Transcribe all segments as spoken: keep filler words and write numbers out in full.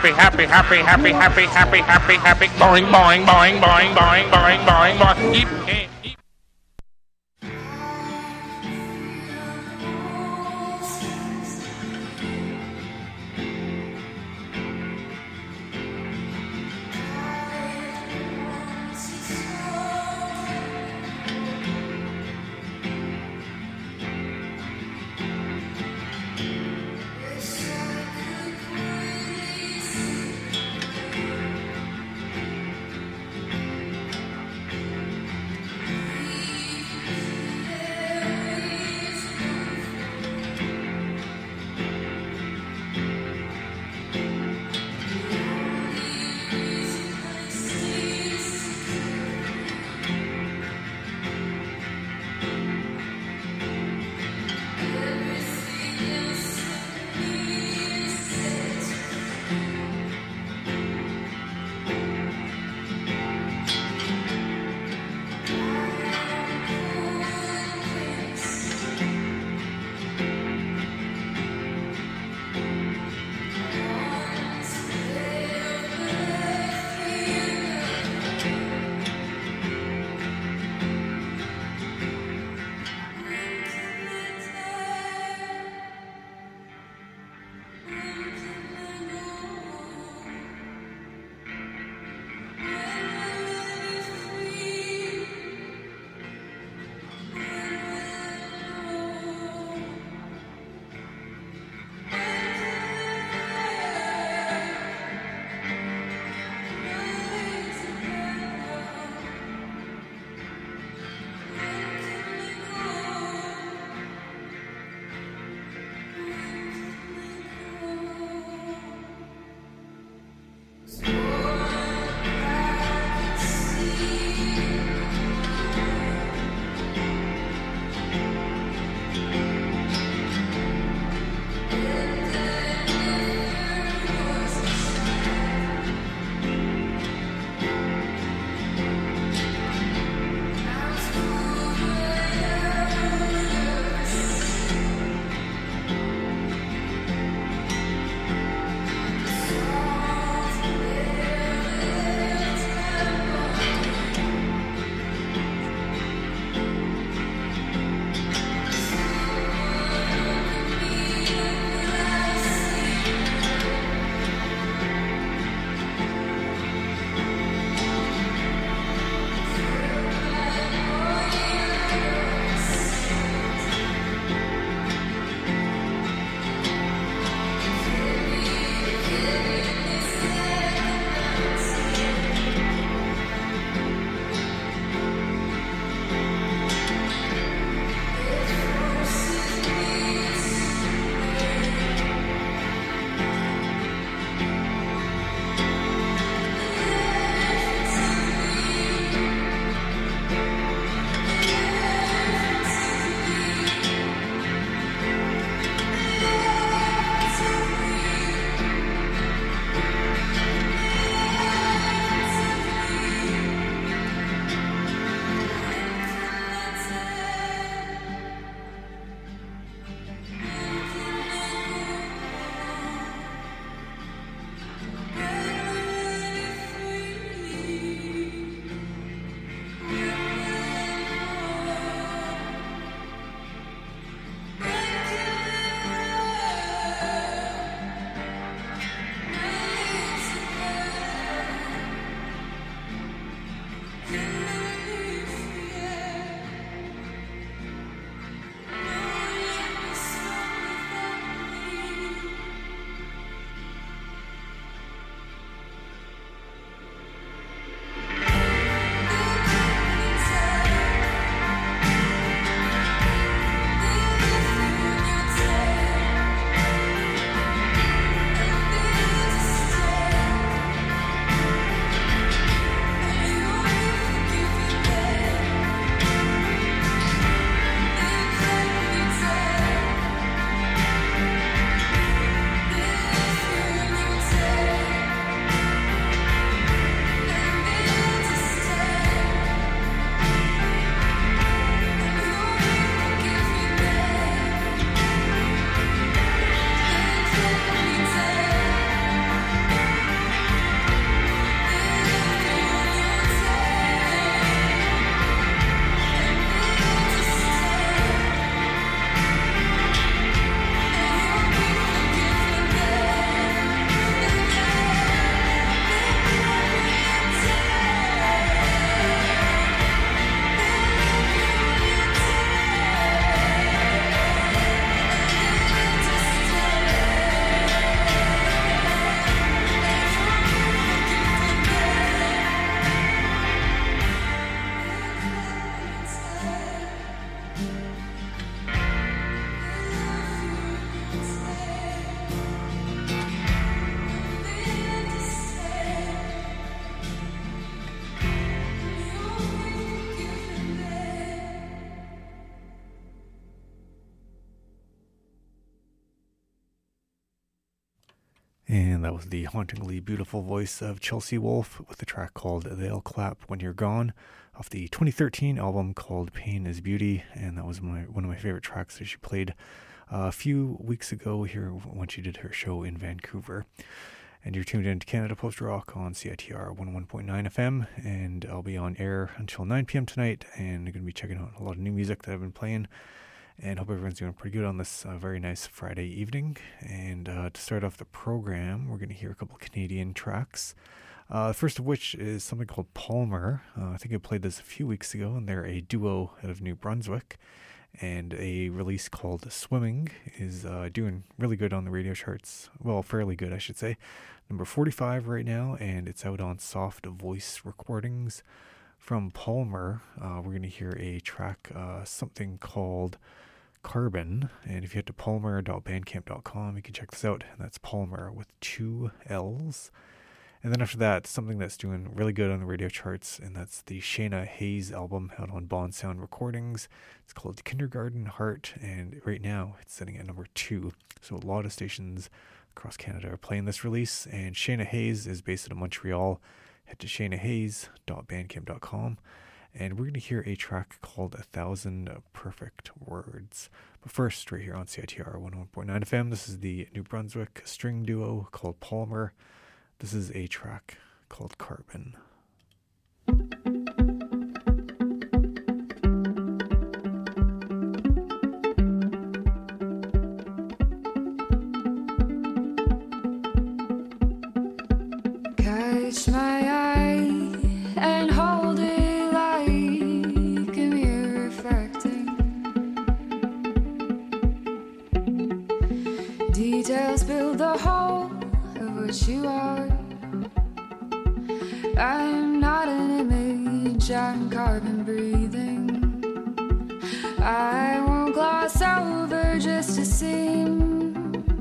happy, happy, happy, happy, happy, happy, happy, happy, boing, boing, boing, boing, boing, boing, boing, boing. Eep, eep, eep. And that was the hauntingly beautiful voice of Chelsea Wolfe with the track called They'll Clap When You're Gone off the twenty thirteen album called Pain is Beauty. And that was my one of my favorite tracks that she played uh, a few weeks ago here when she did her show in Vancouver. And you're tuned in to Canada Post Rock on C I T R one oh one point nine F M. And I'll be on air until nine p.m. tonight. And I'm going to be checking out a lot of new music that I've been playing. And hope everyone's doing pretty good on this uh, very nice Friday evening. And uh, to start off the program, we're going to hear a couple Canadian tracks. Uh, the first of which is something called Palmer. Uh, I think I played this a few weeks ago, and they're a duo out of New Brunswick. And a release called Swimming is uh, doing really good on the radio charts. Well, fairly good, I should say. Number forty-five right now, and it's out on Soft Voice Recordings. From Palmer, uh, we're going to hear a track, uh, something called Carbon. And if you head to palmer dot bandcamp dot com, you can check this out. And that's Palmer with two L's. And then after that, something that's doing really good on the radio charts, and that's the Shayna Hayes album out on Bond Sound Recordings. It's called Kindergarten Heart, and right now it's sitting at number two. So a lot of stations across Canada are playing this release, and Shayna Hayes is based out of Montreal. Head to shayna hayes dot bandcamp dot com, and we're going to hear a track called A Thousand Perfect Words. But first, right here on C I T R one oh one point nine F M, this is the New Brunswick string duo called Palmer. This is a track called Carbon. Catch my eye and hold it like a mirror reflecting details, build the whole of what you are. I'm not an image, I'm carbon breathing. I won't gloss over just a seam.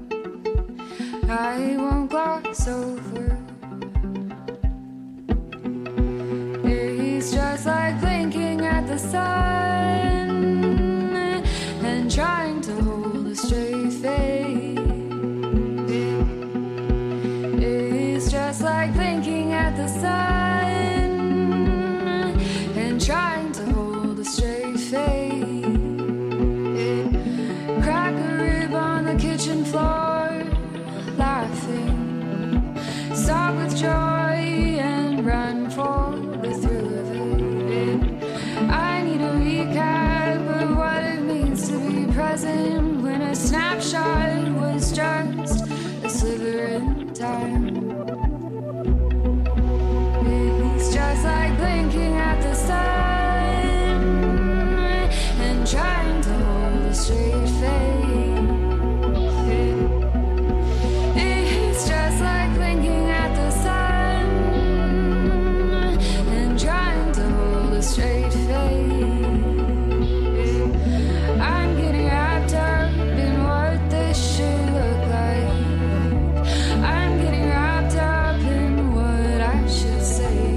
I won't gloss over. It's just like blinking at the sun and trying to hold a straight face. It's just like blinking at the sun and trying to hold a straight face. Crack a rib on the kitchen floor, laughing. Stop with joy and run for the thrill of it. I need a recap of what it means to be present when a snapshot was just a sliver in time. It's just like blinking at the sun and trying to hold a straight face. It's just like blinking at the sun and trying to hold a straight face. I'm getting wrapped up in what this should look like. I'm getting wrapped up in what I should say.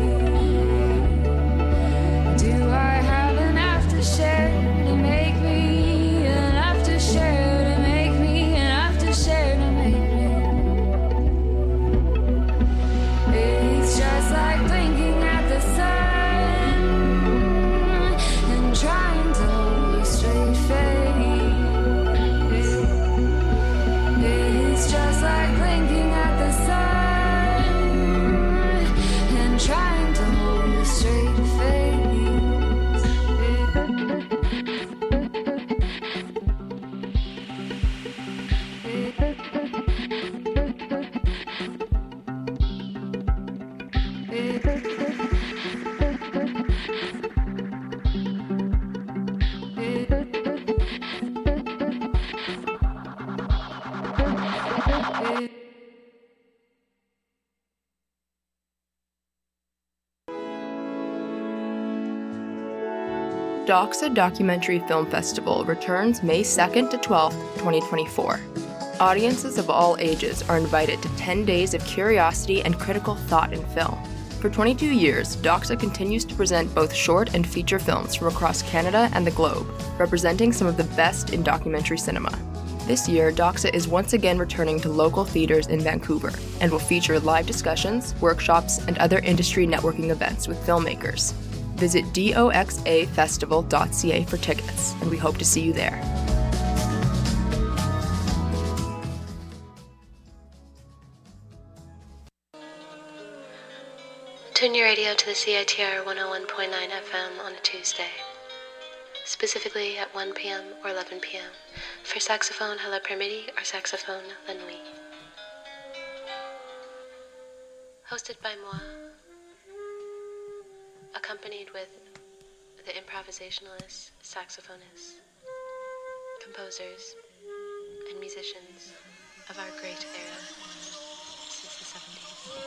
Do I have enough to share to make me enough to share to make me enough to share to make me? It's just like blinking at the sun and trying to hold a straight face. It's just like blinking at the sun and trying to hold a straight face. Doxa Documentary Film Festival returns May second to twelfth, twenty twenty-four. Audiences of all ages are invited to ten days of curiosity and critical thought in film. For twenty-two years, Doxa continues to present both short and feature films from across Canada and the globe, representing some of the best in documentary cinema. This year, Doxa is once again returning to local theaters in Vancouver and will feature live discussions, workshops, and other industry networking events with filmmakers. Visit doxa festival dot c a for tickets, and we hope to see you there. Tune your radio to the C I T R one oh one point nine F M on a Tuesday, specifically at one p.m. or eleven p.m. for saxophone à la Permiti or saxophone la nuit. Hosted by moi, accompanied with the improvisationalists, saxophonists, composers, and musicians of our great era since the seventies.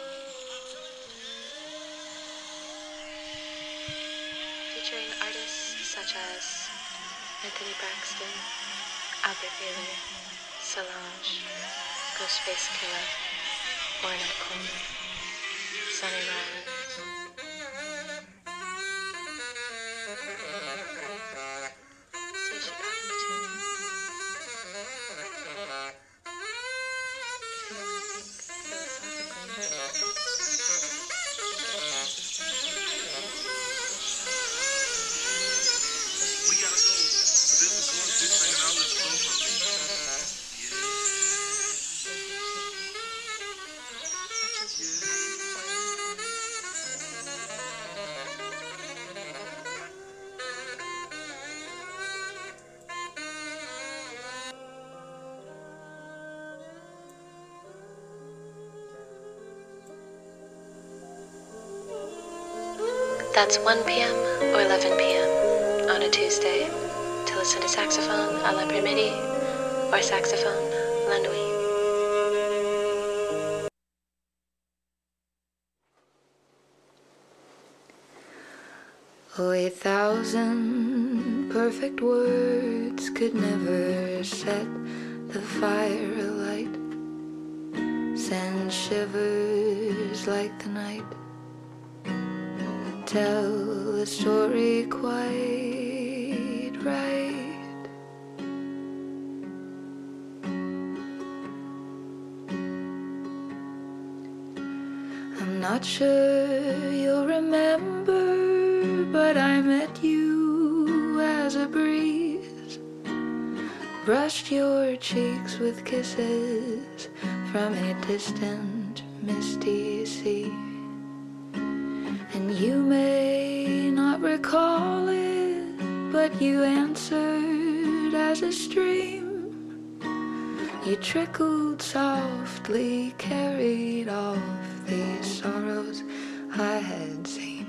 Featuring artists such as Anthony Braxton, Albert Baylor, Solange, Ghostface Killah, Ornette Coleman, Sonny Rollins. So you should probably tune in if you want to think philosophically. That's one p.m. or eleven p.m. on a Tuesday to listen to saxophone à la Permiti or saxophone la nuit. Oh, a thousand perfect words could never set the fire alight, send shivers like the night, tell the story quite right. I'm not sure you'll remember, but I met you as a breeze, brushed your cheeks with kisses from a distant misty sea. And you may not recall it, but you answered as a stream. You trickled softly, carried off the sorrows I had seen.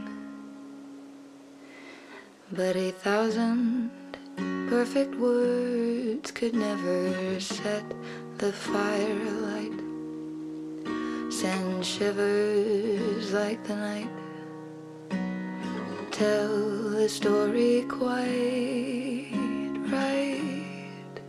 But a thousand perfect words could never set the fire alight, send shivers like the night, tell the story quite right.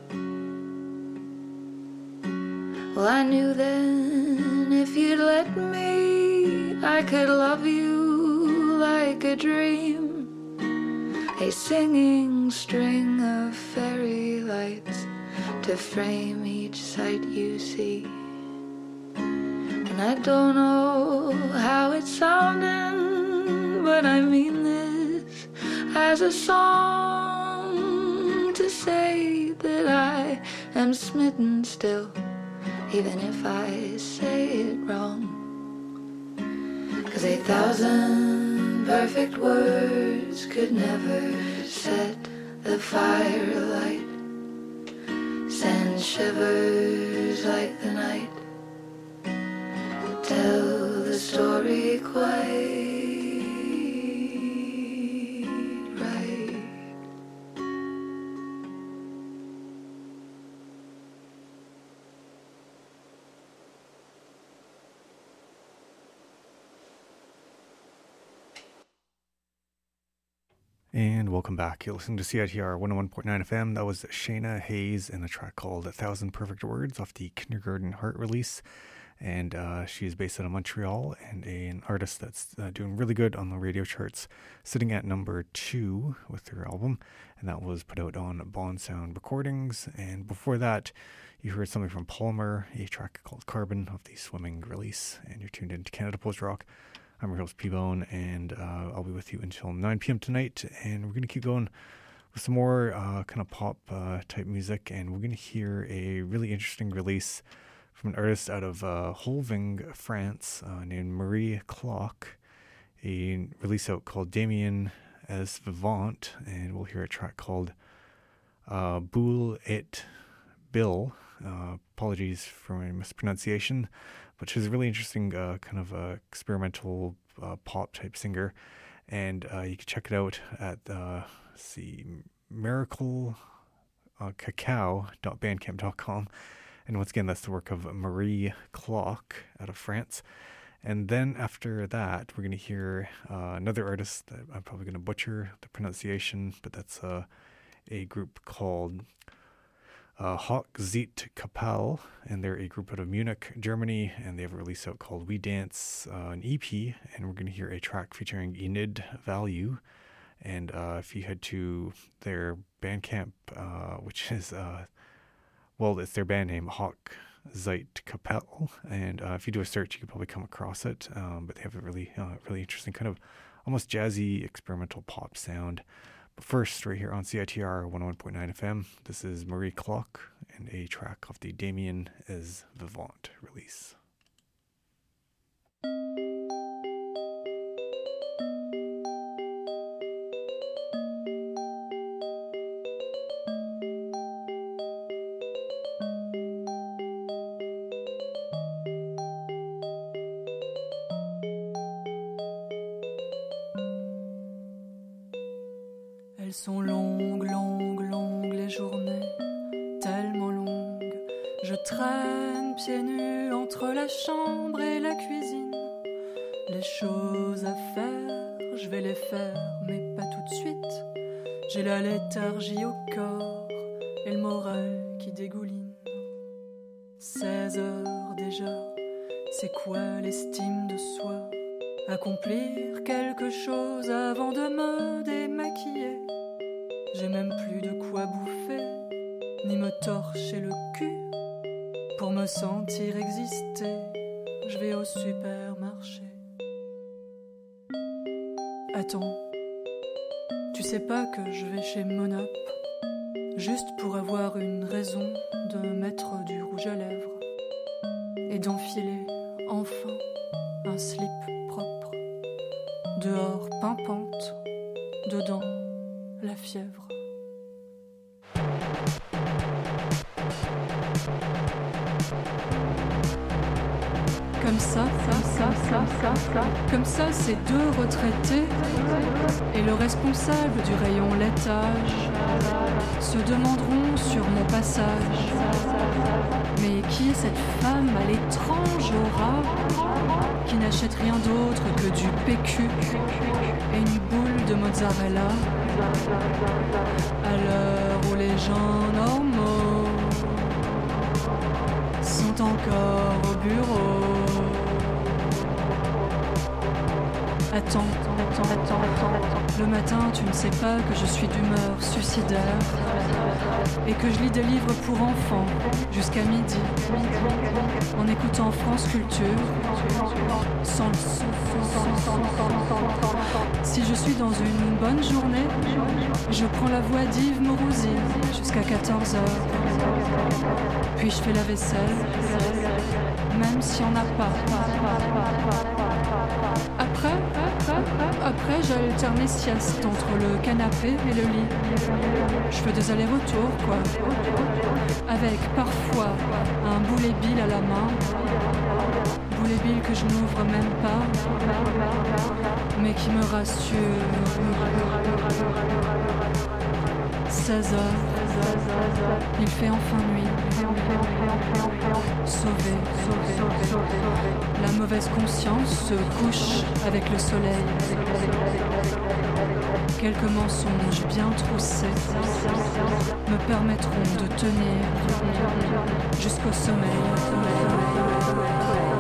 Well, I knew then if you'd let me, I could love you like a dream, a singing string of fairy lights to frame each sight you see. And I don't know how it's sounding, but I mean this as a song to say that I am smitten still, even if I say it wrong. 'Cause a thousand perfect words could never set the fire alight, send shivers like the night, tell the story quite right. And welcome back. You're listening to C I T R one oh one point nine F M. That was Shayna Hayes and a track called A Thousand Perfect Words off the Kindergarten Heart release. and uh, she is based out of Montreal and a, an artist that's uh, doing really good on the radio charts, sitting at number two with her album, and that was put out on Bond Sound Recordings. And before that, you heard something from Palmer, a track called Carbon of the Swimming release, and you're tuned into Canada Post Rock. I'm your host, P-Bone, and uh, I'll be with you until nine p.m. tonight, and we're going to keep going with some more uh, kind of pop uh, type music, and we're going to hear a really interesting release from an artist out of uh, Holving, France, uh, named Marie Clock, a release out called Damien es Vivant, and we'll hear a track called uh, Boule et Bill. Uh, apologies for my mispronunciation, but she's a really interesting uh, kind of uh, experimental uh, pop type singer, and uh, you can check it out at uh, let's see, miracle cacao dot bandcamp dot com. And once again, that's the work of Marie Clock out of France. And then after that, we're going to hear uh, another artist that I'm probably going to butcher the pronunciation, but that's uh, a group called uh, Hochzeitkappell, and they're a group out of Munich, Germany, and they have a release out called We Dance, uh, an E P, and we're going to hear a track featuring Enid Value. And uh, if you head to their Bandcamp, uh, which is, uh, well, it's their band name, Hochzeitkappell, and uh, if you do a search, you can probably come across it. Um, but they have a really, uh, really interesting kind of almost jazzy experimental pop sound. But first, right here on C I T R one oh one point nine F M, this is Marie Clock and a track of the Damien es Vivant release. Elles sont longues, longues, longues les journées, tellement longues. Je traîne pieds nus entre la chambre et la cuisine. Les choses à faire, je vais les faire, mais pas tout de suite. J'ai la léthargie au corps et le moral qui dégouline. seize heures déjà, c'est quoi l'estime de soi? Accomplir quelque chose avant de me démaquiller. J'ai même plus de quoi bouffer, ni me torcher le cul. Pour me sentir exister, je vais au supermarché. Attends, tu sais pas que je vais chez Monop, juste pour avoir une raison de mettre du rouge à lèvres et d'enfiler enfin un slip propre. Dehors pimpante, dedans la fièvre. Comme ça, ça, ça, ça, ça, ça. Comme ça, ces deux retraités et le responsable du rayon laitage se demanderont sur mon passage. Mais qui est cette femme à l'étrange aura qui n'achète rien d'autre que du P Q et une boule de mozzarella à l'heure où les gens normaux sont encore au bureau? Attends, attends, attends, attends, attends. Le matin, tu ne sais pas que je suis d'humeur suicidaire et que je lis des livres pour enfants jusqu'à midi en écoutant France Culture sans le son. Si je suis dans une bonne journée, je prends la voix d'Yves Mourouzi jusqu'à quatorze heures. Puis je fais la vaisselle, même s'il n'y en a pas. Après, après j'alterne les siestes entre le canapé et le lit. Je fais des allers-retours, quoi. Avec parfois un boulet bill à la main. Boulet bill que je n'ouvre même pas, mais qui me rassure. seize heures, il fait enfin nuit. Sauvé, sauvé, sauvé. La mauvaise conscience se couche avec le soleil. Quelques mensonges bien troussés me permettront de tenir jusqu'au sommeil.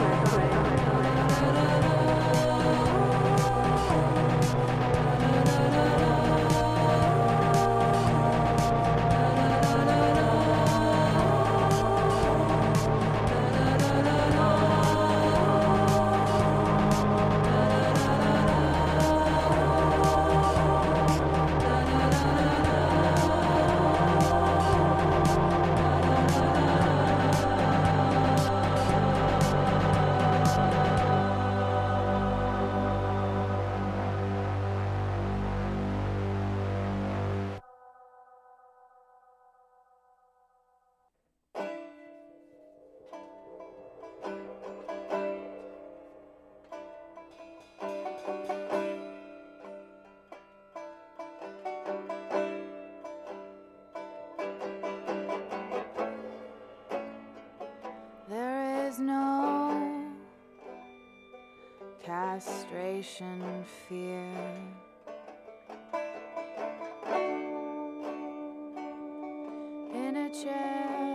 There's no castration fear. In a chair,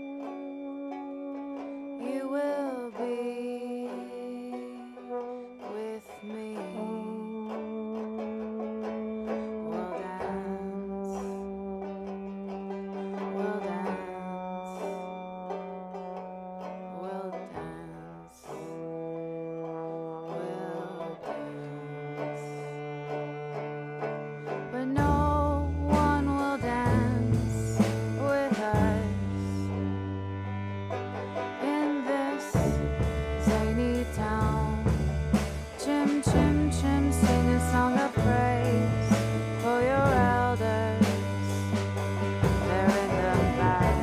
you will be with me. We'll dance, we'll dance, we'll dance, we'll dance. But no one will dance with us in this zany town. Chim, chim, chim, sing a song of praise for your elders. They're in the back.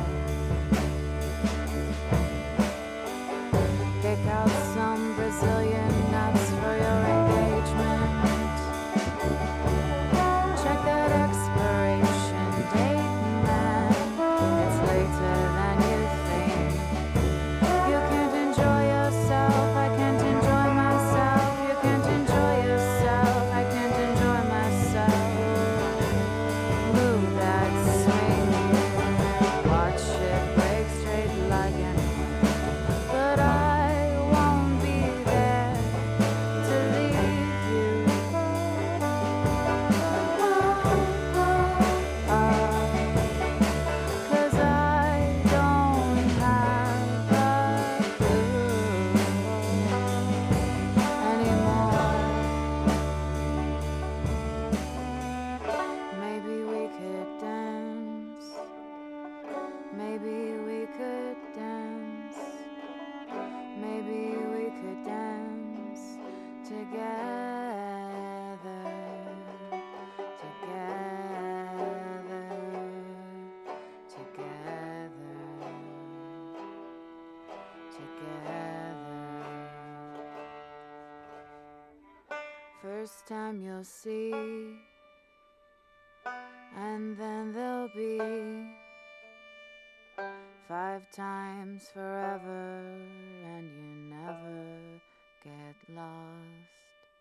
Pick out some Brazilian nuts for your engagement. Check that expiration date, man. It's later than you think. You can't enjoy yourself, I can't enjoy myself. You can't enjoy yourself, I can't enjoy myself. Move that swing, watch it break straight like an. But I won't be there to leave you. Cause I don't have a clue anymore. Maybe we could dance. Maybe we could dance. Maybe we could dance together, together, together, together. First time you'll see, and then there'll be five times forever, and you never get lost.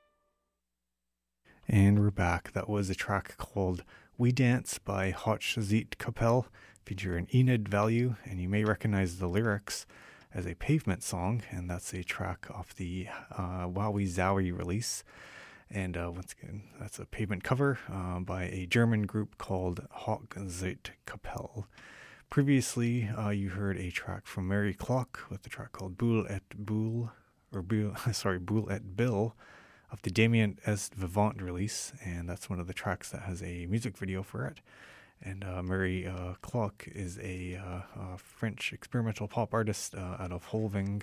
And we're back. That was a track called We Dance by Hotshazit Kapel, featuring Enid Value, and you may recognize the lyrics as a Pavement song, and that's a track off the uh, Wowie Zowie release. And uh, once again, that's a Pavement cover uh, by a German group called Hotshazit Kapel. Previously, uh, you heard a track from Mary Clock with the track called Boule et Boule, or Boule, sorry, Boule et Bill, of the Damien Est Vivant release, and that's one of the tracks that has a music video for it. And uh, Mary uh, Clock is a, uh, a French experimental pop artist uh, out of Holving,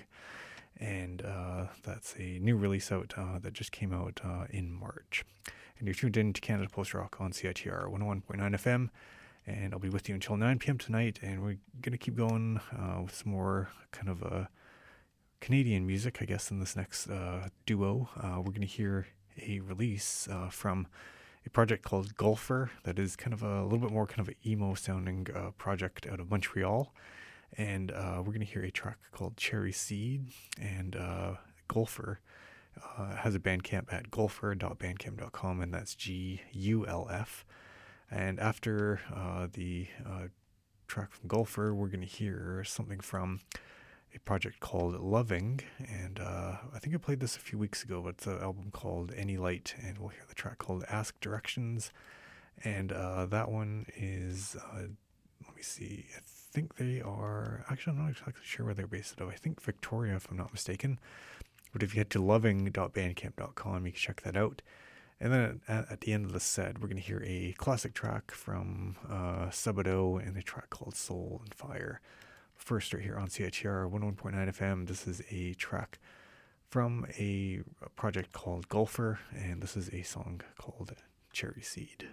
and uh, that's a new release out uh, that just came out uh, in March. And you're tuned in to Canada Post Rock on C I T R one oh one point nine F M, and I'll be with you until nine p.m. tonight, and we're going to keep going uh, with some more kind of a Canadian music, I guess, in this next uh, duo. Uh, we're going to hear a release uh, from a project called Golfer that is kind of a, a little bit more kind of an emo-sounding uh, project out of Montreal. And uh, we're going to hear a track called Cherry Seed. And uh, Golfer uh, has a Bandcamp at golfer dot bandcamp dot com, and that's G U L F. And after uh, the uh, track from Golfer, we're going to hear something from a project called Loving, and uh, I think I played this a few weeks ago, but it's an album called Any Light, and we'll hear the track called Ask Directions, and uh, that one is, uh, let me see, I think they are, actually I'm not exactly sure where they're based out of. I think Victoria, if I'm not mistaken, but if you head to loving dot bandcamp dot com, you can check that out. And then at, at the end of the set, we're going to hear a classic track from uh, Sabado and a track called Soul and Fire. First, right here on C I T R one oh one point nine F M, this is a track from a project called Golfer, and this is a song called Cherry Seed.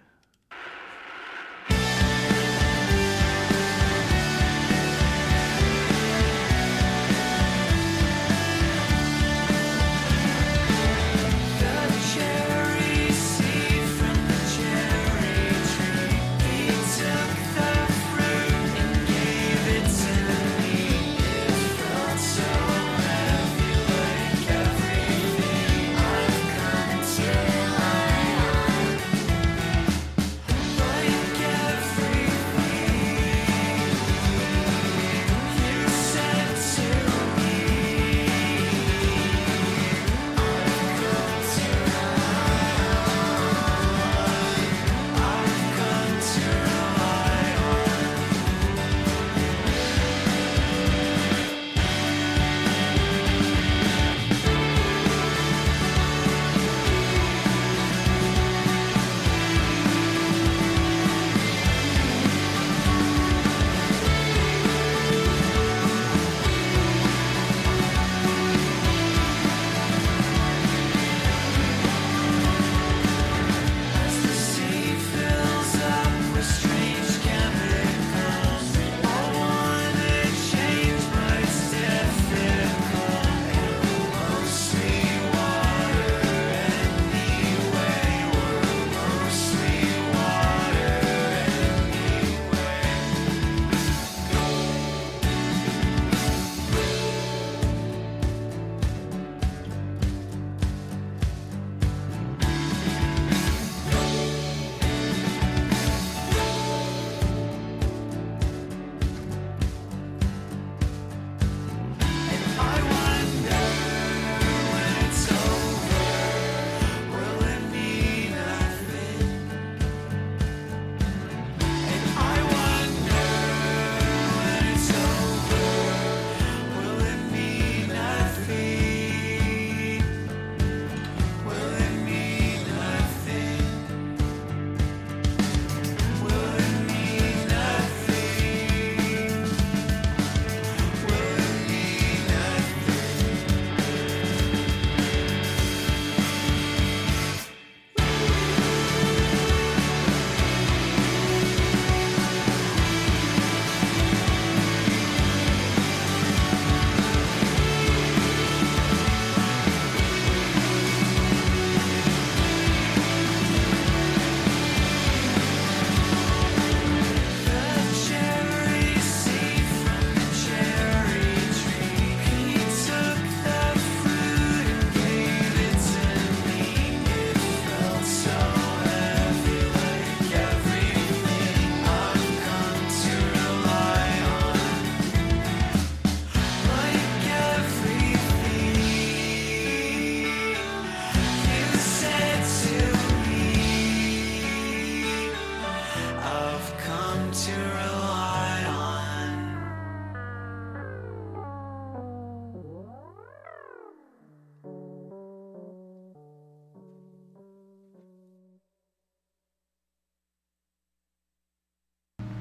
So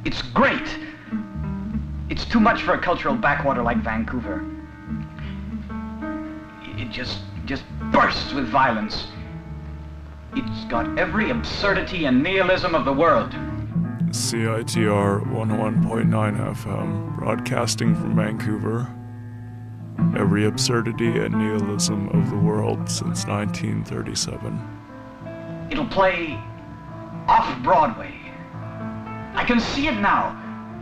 It's great. It's too much for a cultural backwater like Vancouver. It just, just bursts with violence. It's got every absurdity and nihilism of the world. C I T R one oh one point nine F M, broadcasting from Vancouver. Every absurdity and nihilism of the world since nineteen thirty-seven. It'll play off-Broadway. I can see it now.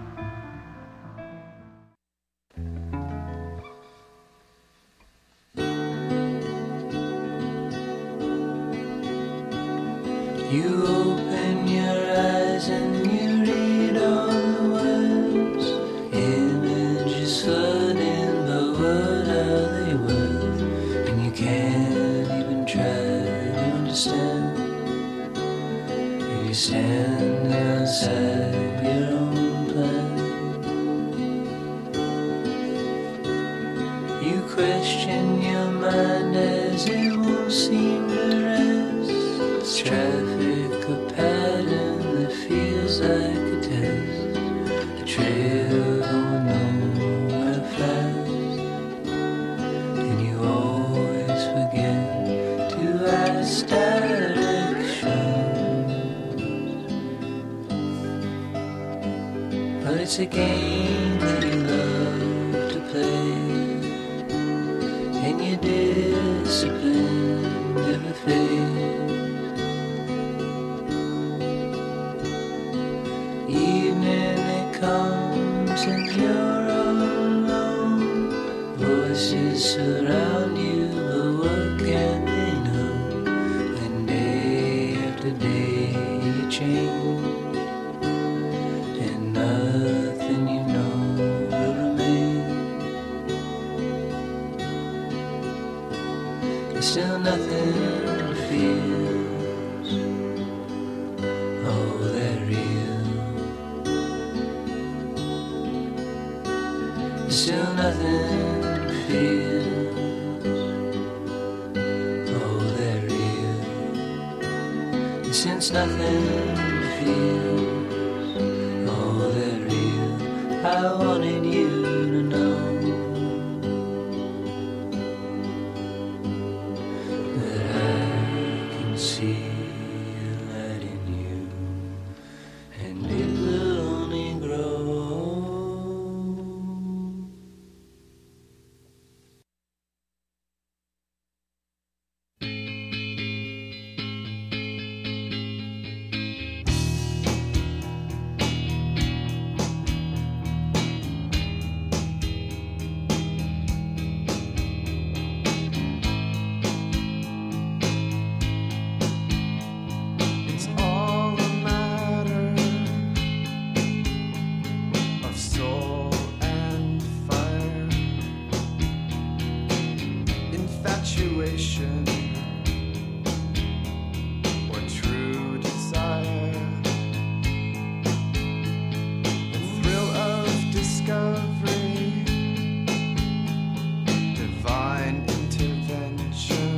You open your eyes and you read all the words. Images flooding, but what are they worth? And you can't even try to understand. You're standing outside your own plan. You question your mind as it won't seem to rest. It's traffic, a pattern that feels like a test. A trail going nowhere fast. And you always forget to ask directions. But it's a game that you love to play, and your discipline never fades. Evening it comes and you're all alone. Voices surround you, but what can they know? When day after day you change, and nothing you know will remain. There's still nothing feels. Oh, they're real. There's still nothing feels. Oh, they're real. And since nothing feels, oh, they're real, I wanted you to know that I can see a light in you, and it will only grow. It's all a matter of soul and fire, infatuation or true desire, the thrill of discovery, divine intervention.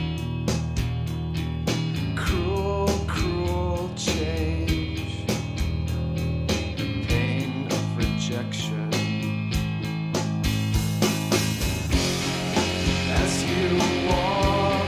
Cruel, cruel change, the pain of rejection. As you walk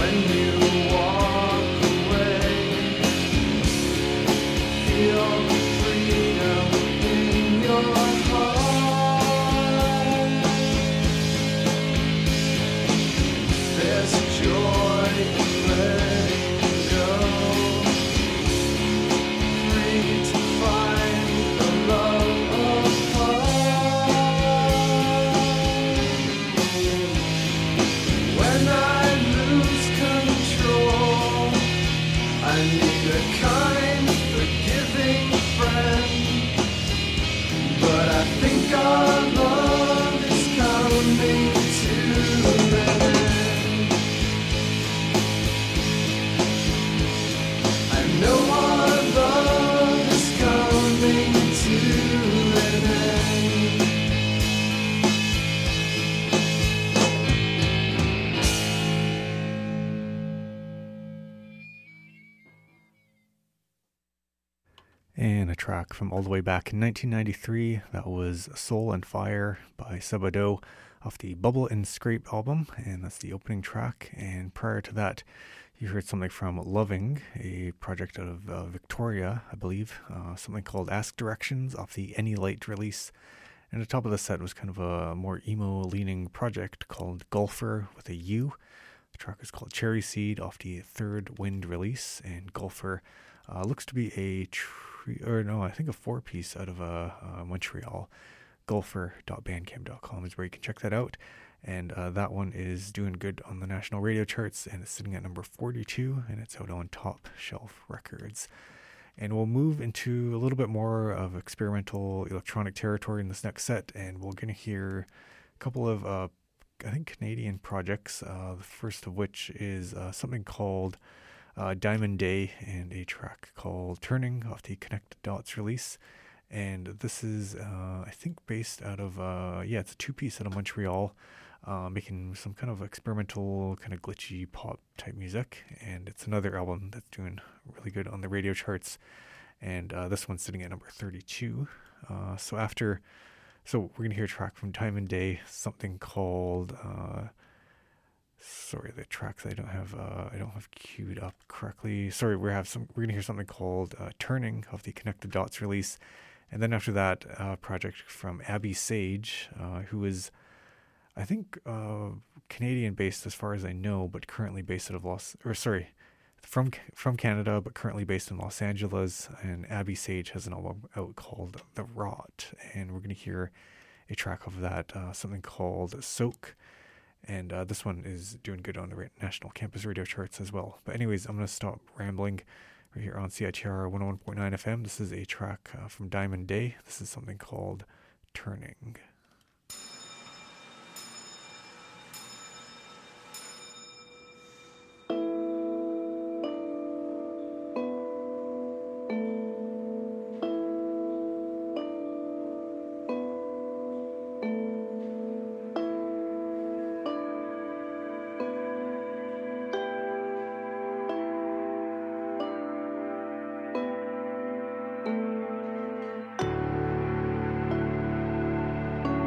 when you walk away. Feel the freedom in your heart. There's joy in letting go. Free to find the love apart. When I lose control, I need a kind, forgiving friend. But I think our love is coming to an end. I know our love is coming to an end. And a track from all the way back in nineteen ninety-three, that was Soul and Fire by Sabado off the Bubble and Scrape album, and that's the opening track. And prior to that, you heard something from Loving, a project out of uh, Victoria, I believe, uh, something called Ask Directions off the Any Light release. And the top of the set was kind of a more emo-leaning project called Golfer with a U. The track is called Cherry Seed off the Third Wind release, and Golfer uh, looks to be a tree, or no, I think a four-piece out of uh, uh, Montreal. golfer dot bandcamp dot com is where you can check that out. And uh, that one is doing good on the national radio charts, and it's sitting at number forty-two, and it's out on Top Shelf Records. And we'll move into a little bit more of experimental electronic territory in this next set, and we're going to hear a couple of, uh, I think, Canadian projects, uh, the first of which is uh, something called uh, Diamond Day, and a track called Turning off the Connected Dots release. And this is, uh, I think, based out of, uh, yeah, it's a two-piece out of Montreal, uh, making some kind of experimental, kind of glitchy pop type music. And it's another album that's doing really good on the radio charts. And uh, this one's sitting at number thirty-two. Uh, so after, so we're going to hear a track from Diamond Day, something called, uh, sorry, the tracks I don't have, uh, I don't have queued up correctly. Sorry, we have some, we're going to hear something called uh, Turning off the Connected Dots release. And then after that, a uh, project from Abby Sage, uh, who is, I think, uh, Canadian-based as far as I know, but currently based out of Los, or sorry, from from Canada, but currently based in Los Angeles. And Abby Sage has an album out called The Rot, and we're going to hear a track of that, uh, something called Soak. And uh, this one is doing good on the national campus radio charts as well. But anyways, I'm going to stop rambling. We're here on C I T R one oh one point nine F M. This is a track uh, from Diamond Day. This is something called Turning. Thank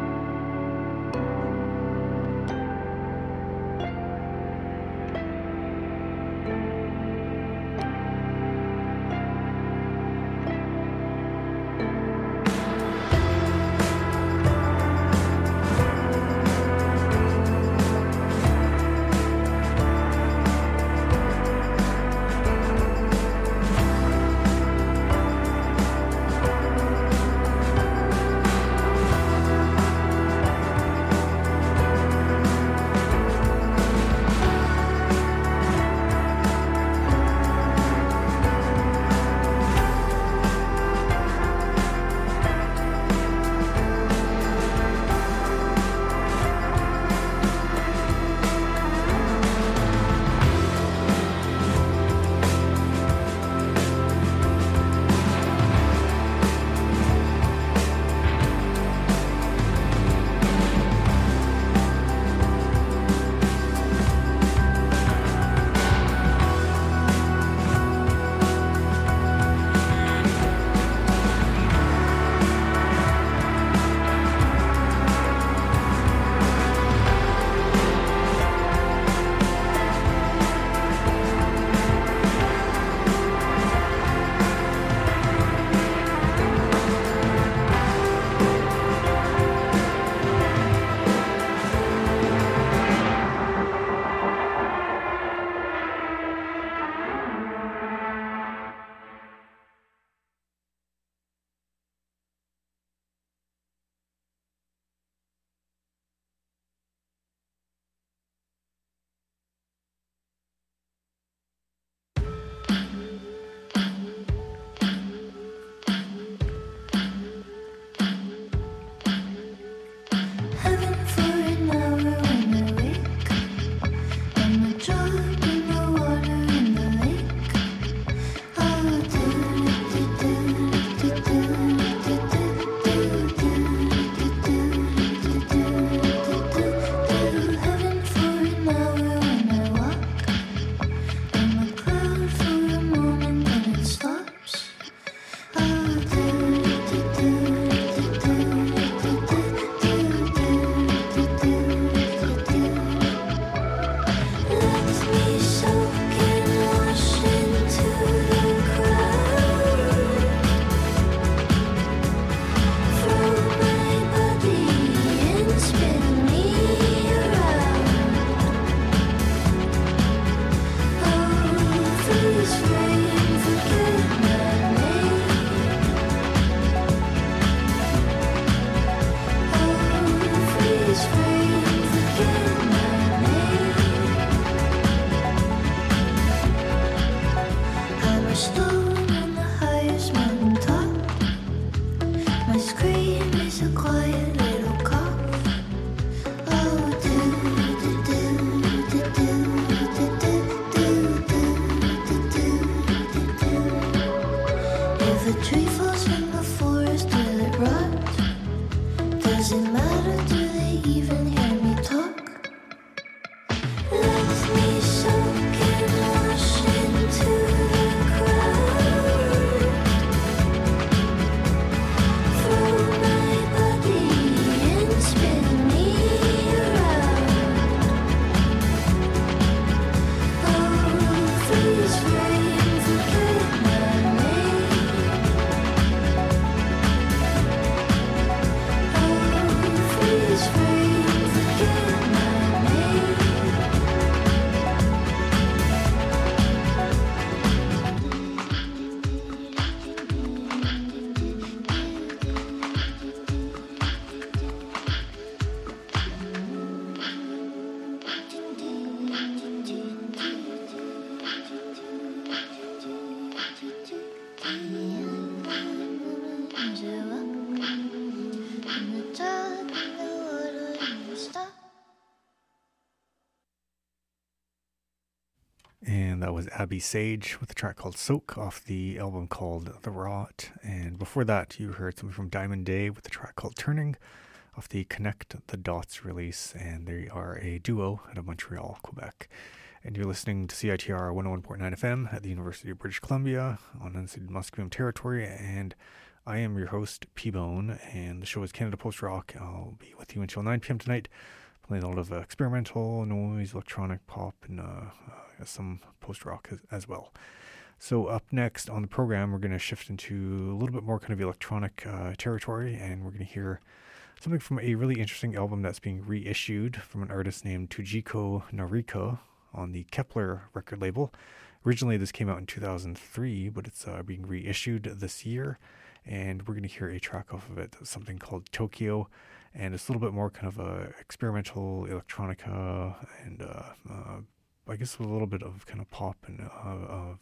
and that was Abby Sage with a track called Soak off the album called The Rot. And before that, you heard something from Diamond Day with a track called Turning off the Connect the Dots release, and they are a duo out of Montreal, Quebec. And you're listening to C I T R one oh one point nine F M at the University of British Columbia on unceded Musqueam territory, and I am your host, P-Bone, and the show is Canada Post Rock. I'll be with you until nine p.m. tonight, playing a lot of uh, experimental noise, electronic pop, and uh, uh, some post-rock as, as well. So up next on the program, we're going to shift into a little bit more kind of electronic uh, territory, and we're going to hear something from a really interesting album that's being reissued from an artist named Tujiko Noriko on the Kepler record label. Originally, this came out in two thousand three, but it's uh, being reissued this year, and we're going to hear a track off of it, something called Tokyo, and it's a little bit more kind of a experimental electronica, and uh, uh, I guess with a little bit of kind of pop and uh, uh,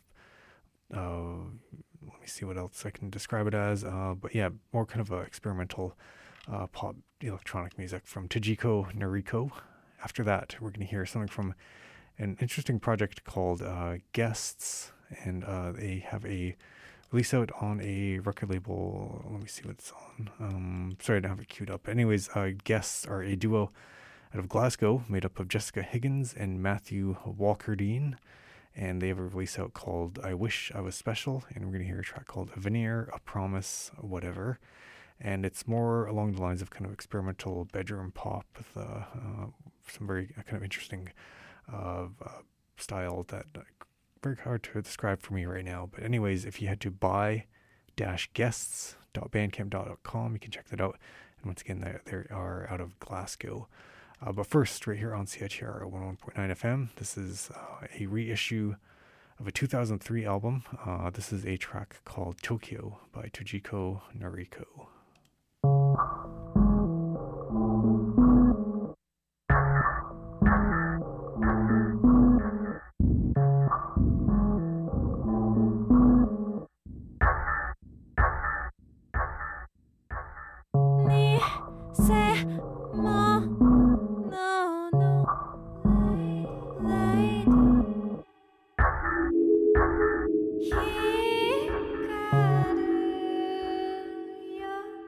uh, let me see what else I can describe it as, uh, but yeah, more kind of a experimental uh, pop electronic music from Tujiko Noriko. After that, we're going to hear something from an interesting project called uh, Guests, and uh, they have a release out on a record label. Let me see what it's on. Um, sorry, I don't have it queued up. Anyways, uh, Guests are a duo out of Glasgow made up of Jessica Higgins and Matthew Walkerdine, and they have a release out called I Wish I Was Special, and we're going to hear a track called A Veneer, A Promise, Whatever. And it's more along the lines of kind of experimental bedroom pop with uh, uh, some very uh, kind of interesting uh, uh, style that uh, very hard to describe for me right now. But anyways, if you head to buy dash guests dot bandcamp dot com, you can check that out. And once again, they, they are out of Glasgow. Uh, but first, right here on C I T R one oh one point nine F M, this is uh, a reissue of a two thousand three album. Uh, this is a track called Tokyo by Tujiko Noriko. Yeah.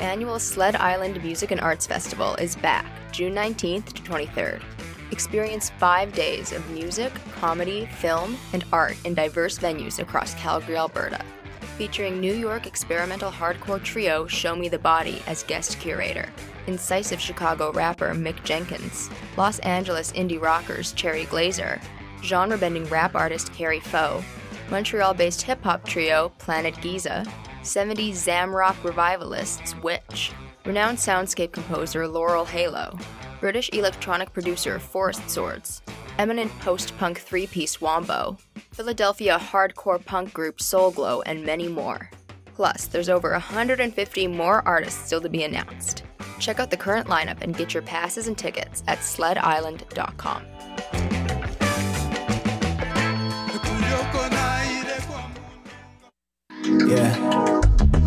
annual Sled Island Music and Arts Festival is back, June nineteenth to twenty-third. Experience five days of music, comedy, film, and art in diverse venues across Calgary, Alberta. Featuring New York experimental hardcore trio Show Me the Body as guest curator, incisive Chicago rapper Mick Jenkins, Los Angeles indie rockers Cherry Glazer, genre-bending rap artist Carrie Foe, Montreal-based hip-hop trio Planet Giza, seventies Zamrock revivalists Witch, renowned soundscape composer Laurel Halo, British electronic producer Forest Swords, eminent post-punk three-piece Wombo, Philadelphia hardcore punk group Soulglow, and many more. Plus, there's over one hundred fifty more artists still to be announced. Check out the current lineup and get your passes and tickets at sled island dot com. Yeah.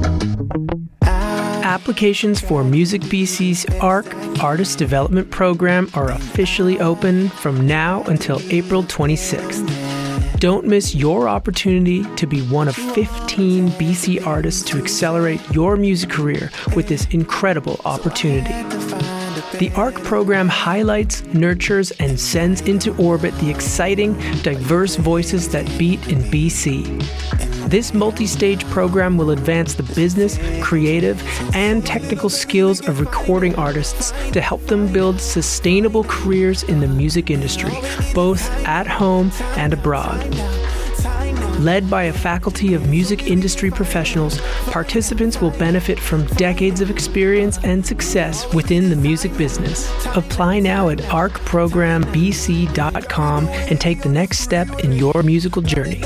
Applications for Music B C's ARC Artist Development Program are officially open from now until April twenty-sixth. Don't miss your opportunity to be one of fifteen B C artists to accelerate your music career with this incredible opportunity. The ARC program highlights, nurtures, and sends into orbit the exciting, diverse voices that beat in B C. This multi-stage program will advance the business, creative, and technical skills of recording artists to help them build sustainable careers in the music industry, both at home and abroad. Led by a faculty of music industry professionals, participants will benefit from decades of experience and success within the music business. Apply now at arc program b c dot com and take the next step in your musical journey.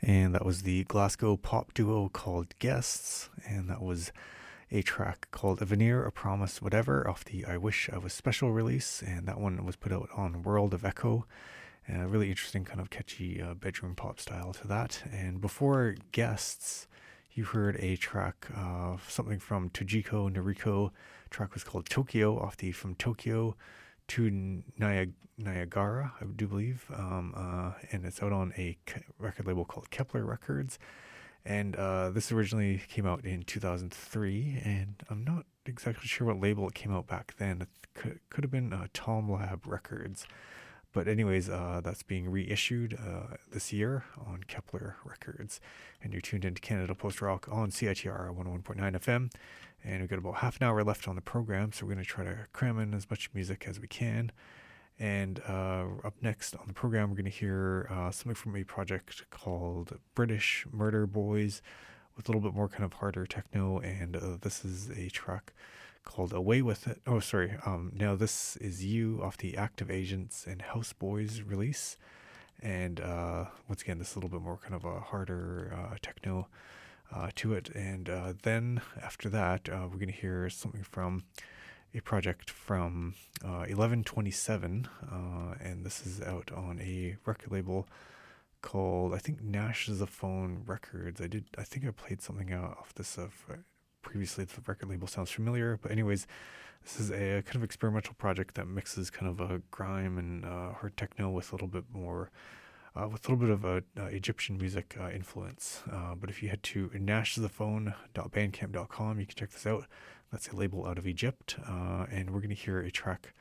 And that was the Glasgow pop duo called Guests, and that was a track called A Veneer, A Promise, Whatever off the I Wish I Was Special release, and that one was put out on World of Echo. A really interesting kind of catchy uh, bedroom pop style to that. And before Guests, you heard a track, uh, something from Tojiko Noriko. The track was called Tokyo off the From Tokyo to Niag- Niagara, I do believe, um, uh, and it's out on a record label called Kepler Records. And uh, this originally came out in two thousand three, and I'm not exactly sure what label it came out back then. It could, could have been uh, Tom Lab Records. But anyways, uh, that's being reissued uh, this year on Kepler Records. And you're tuned into Canada Post Rock on C I T R one oh one point nine F M. And we've got about half an hour left on the program, so we're going to try to cram in as much music as we can. And uh, up next on the program, we're going to hear uh, something from a project called British Murder Boys with a little bit more kind of harder techno. And uh, this is a track called Away With It. Oh, sorry. Um, now This Is You off the Active Agents and Houseboys release. And uh, once again, this is a little bit more kind of a harder uh, techno uh, to it. And uh, then after that, uh, we're going to hear something from a project from uh, eleven twenty-seven. Uh, and this is out on a record label called, I think, Nash Zophone Records. I did, I think I played something out off this uh, previously. The record label sounds familiar, but anyways, this is a kind of experimental project that mixes kind of a grime and uh, hard techno with a little bit more, uh, with a little bit of a uh, Egyptian music uh, influence. Uh, but if you head to nash zophone dot bandcamp dot com, you can check this out. That's a label out of Egypt, uh, and we're going to hear a track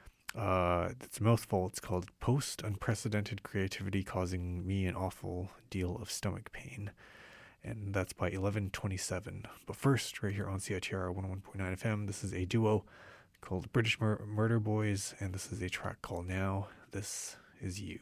uh, that's a mouthful. It's called Post Unprecedented Creativity Causing Me an Awful Deal of Stomach Pain. And that's by eleven twenty-seven. But first, right here on C I T R one oh one point nine F M, this is a duo called British Mur- Murder Boys, and this is a track called Now This Is You.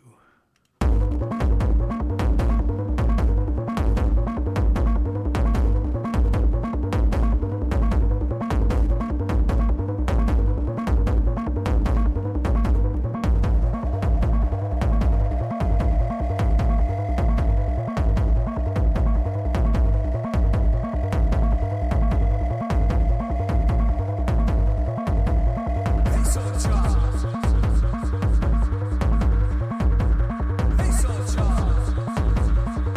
Hey, soldier.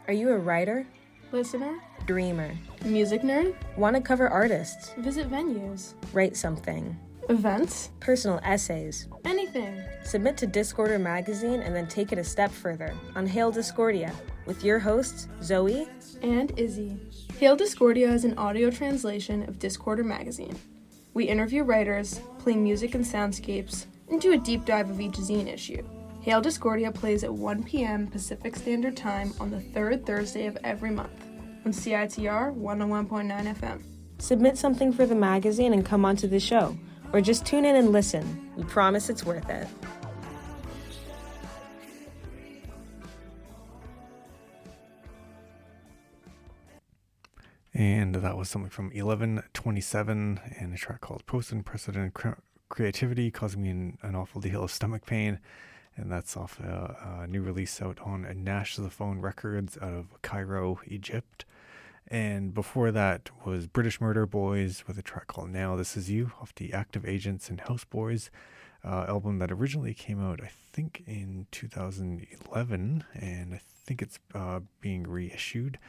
Are you a writer? Listener? Dreamer? Music nerd? Want to cover artists? Visit venues? Write something? Events? Personal essays? Anything. Submit to Discorder magazine and then take it a step further on Hail Discordia with your hosts, Zoe and Izzy. Hail Discordia is an audio translation of Discorder magazine. We interview writers, play music and soundscapes, and do a deep dive of each zine issue. Hail Discordia plays at one p.m. Pacific Standard Time on the third Thursday of every month on C I T R one oh one point nine F M. Submit something for the magazine and come onto the show, or just tune in and listen. We promise it's worth it. And that was something from eleven twenty-seven and a track called Post Unprecedented Creativity, causing me an, an awful deal of stomach pain. And that's off a, a new release out on Nash the Phone Records out of Cairo, Egypt. And before that was British Murder Boys with a track called Now This Is You off the Active Agents and Houseboys uh, album that originally came out, I think, in two thousand eleven. And I think it's uh, being reissued.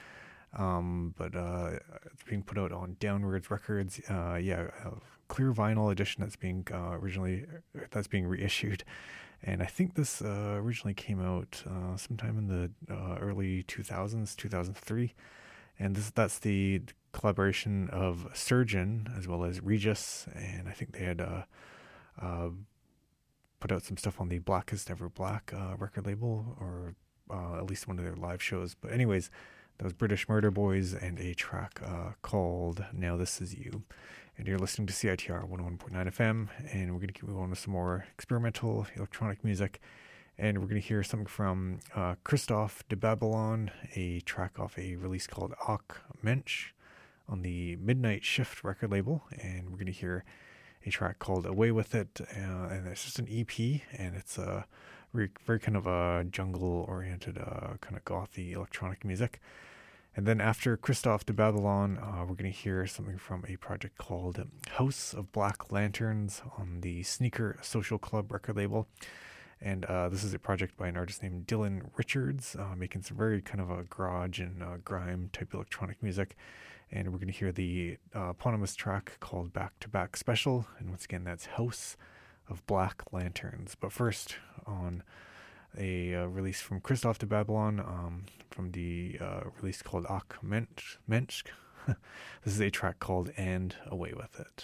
Um, but uh, it's being put out on Downwards Records. Uh, yeah, a clear vinyl edition that's being uh, originally that's being reissued, and I think this uh, originally came out uh, sometime in the uh, early two thousands, two thousand three, and this that's the collaboration of Surgeon as well as Regis, and I think they had uh, uh, put out some stuff on the Black Is Never Black uh, record label, or uh, at least one of their live shows. But anyways. That was British Murder Boys and a track uh, called Now This Is You. And you're listening to C I T R one oh one point nine F M, and we're going to keep going with some more experimental electronic music. And we're going to hear something from uh, Christophe de Babylon, a track off a release called Ak Mensch on the Midnight Shift record label. And we're going to hear a track called Away With It, uh, and it's just an E P, and it's a very, very kind of a jungle-oriented, uh, kind of gothy electronic music. And then after Christophe de Babylon, uh, we're going to hear something from a project called House of Black Lanterns on the Sneaker Social Club record label. And uh, this is a project by an artist named Dylan Richards, uh, making some very kind of a garage and uh, grime type electronic music. And we're going to hear the uh, eponymous track called Back to Back Special. And once again, that's House of Black Lanterns. But first, on a uh, release from Christophe de Babylon, um, from the uh, release called Ak Mensch. Mensch. This is a track called And Away With It.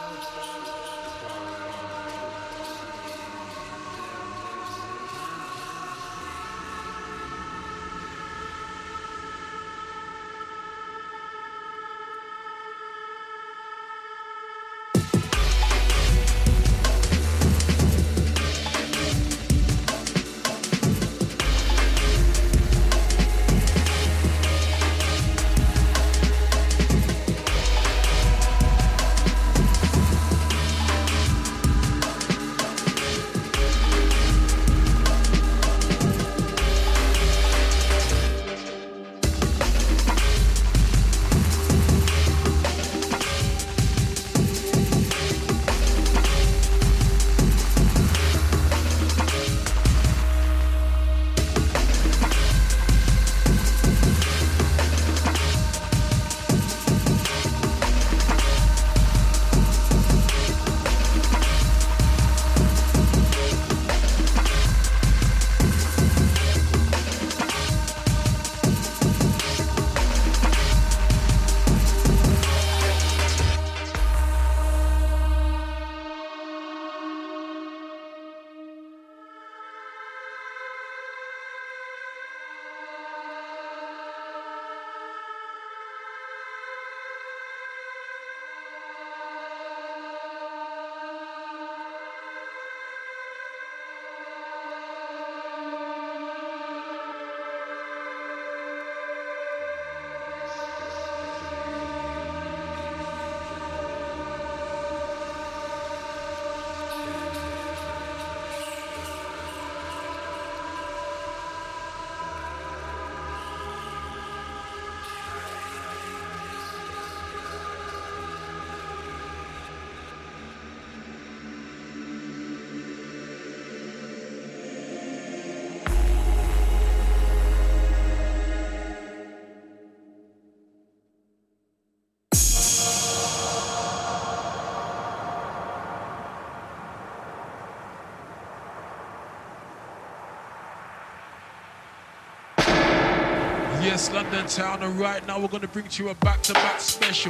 Yes, London Town, and right now we're going to bring to you a back-to-back special.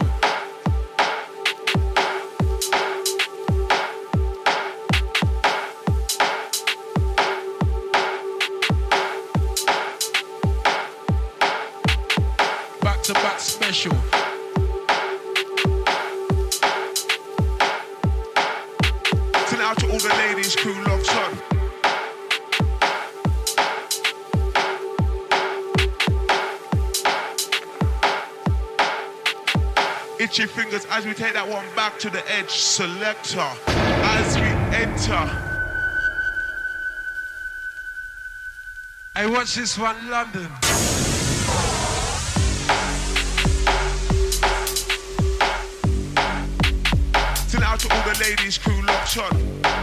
Back-to-back special. Send out to all the ladies, crew locked on. Itchy fingers as we take that one back to the edge. Selector as we enter. I watch this one, London. Send out to all the ladies, crew locked on.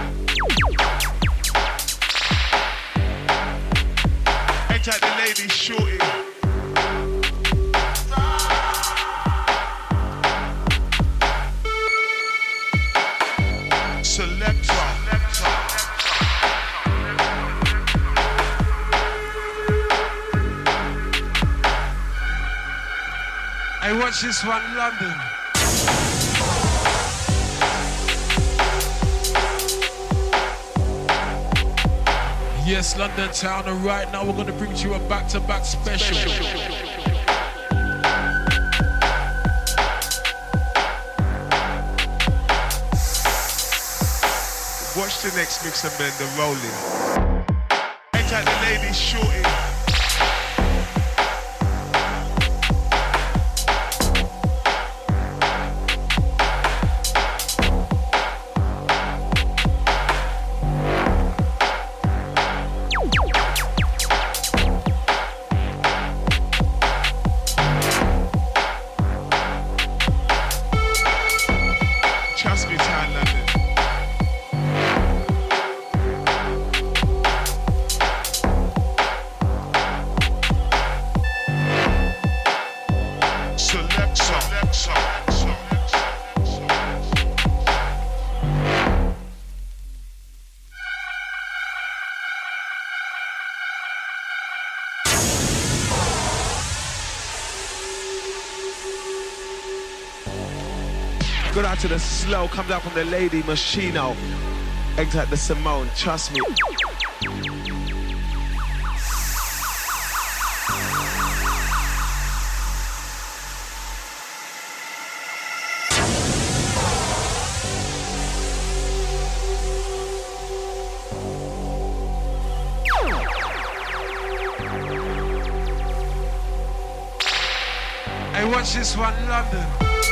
Enter the ladies, shorty. I watch this one, London. Yes, London Town, and right now we're going to bring to you a back-to-back special. Watch the next mix and bend the rolling. Enter the ladies, shorty. Good out to the slow, comes out from the Lady Machino. Exit the Simone, trust me. Hey, watch this one, London.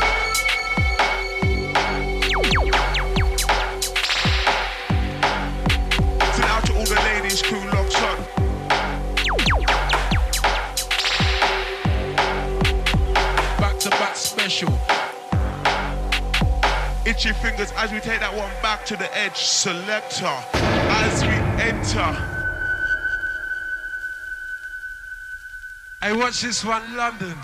Send out to all the ladies, crew locked on. Back to back special. Itchy fingers as we take that one back to the edge. Selector as we enter. Hey, watch this one, London.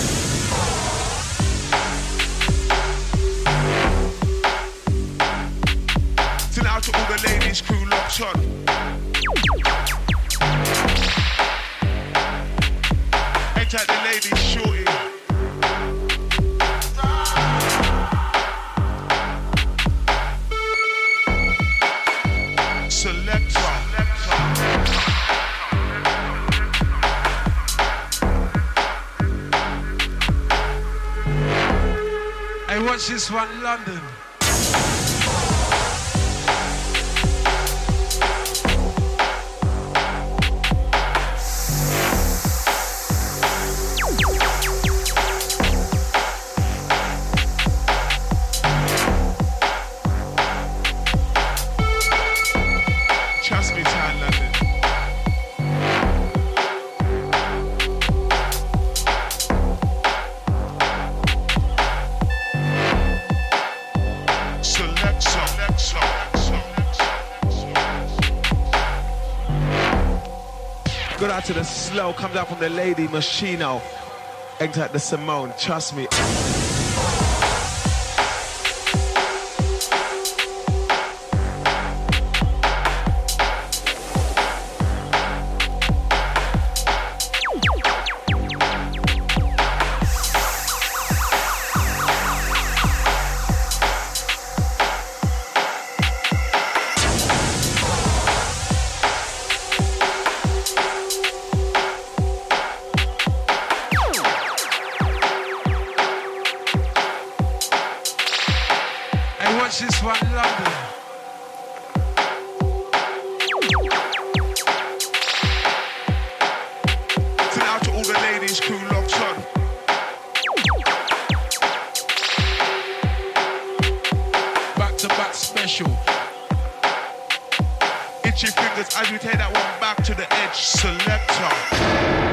Send out to all the ladies, crew locked on. Enter the ladies, shorty. Selector. Hey, watch this one, London. Trust me, Town London. Select, select, select, select. Good out to the slow, comes out from the Lady Machino. Exit the Simone, trust me. Watch this one, London. Send out to all the ladies, crew locked on. Back to back special. Itchy fingers as we take that one back to the edge. Selector.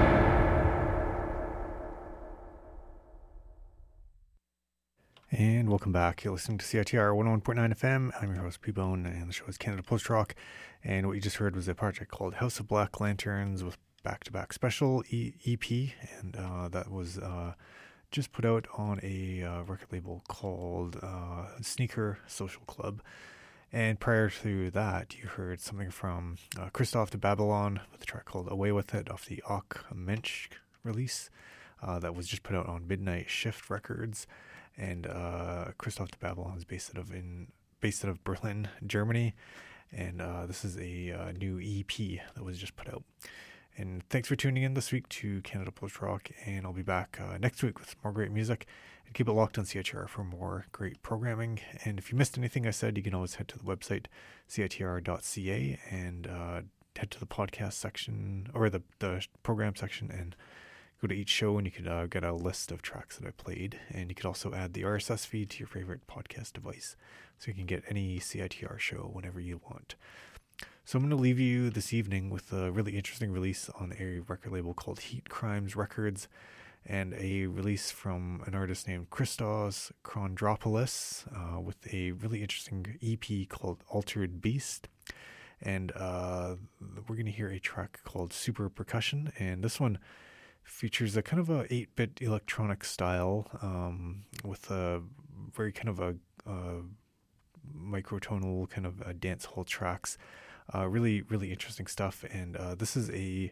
And welcome back. You're listening to C I T R one oh one point nine F M. I'm your host, P-Bone, and the show is Canada Post Rock. And what you just heard was a project called House of Black Lanterns with back-to-back special e- EP. And uh, that was uh, just put out on a uh, record label called uh, Sneaker Social Club. And prior to that, you heard something from uh, Christoph de Babylon with a track called Away With It off the Och Mensch release uh, that was just put out on Midnight Shift Records. And uh, Christoph de Babylon is based out of in based out of Berlin, Germany, and uh, this is a uh, new E P that was just put out. And thanks for tuning in this week to Canada Post Rock, and I'll be back uh, next week with more great music. And keep it locked on C I T R for more great programming. And if you missed anything I said, you can always head to the website C I T R dot C A and uh, head to the podcast section or the the program section and go to each show, and you could uh, get a list of tracks that I played. And you could also add the R S S feed to your favorite podcast device, so you can get any C I T R show whenever you want. So I'm going to leave you this evening with a really interesting release on a record label called Heat Crimes Records, and a release from an artist named Christos Chondropoulos uh, with a really interesting E P called Altered Beast. And uh, we're going to hear a track called Super Percussion, and this one features a kind of a eight-bit electronic style um, with a very kind of a, a microtonal kind of a dance hall tracks. Uh, really, really interesting stuff. And uh, this is a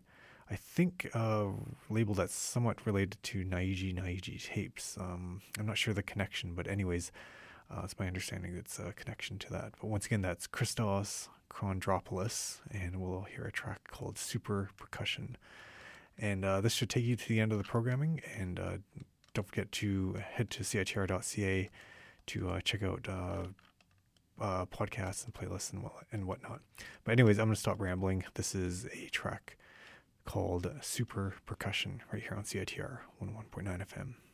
I think, uh, label that's somewhat related to Naiji Naiji tapes. Um, I'm not sure the connection, but anyways, uh, it's my understanding it's a connection to that. But once again, that's Christos Chondropoulos, and we'll hear a track called Super Percussion. And uh, this should take you to the end of the programming, and uh, don't forget to head to C I T R dot C A to uh, check out uh, uh, podcasts and playlists and, what, and whatnot. But anyways, I'm going to stop rambling. This is a track called Super Percussion right here on C I T R one oh one point nine F M.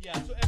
Yeah, so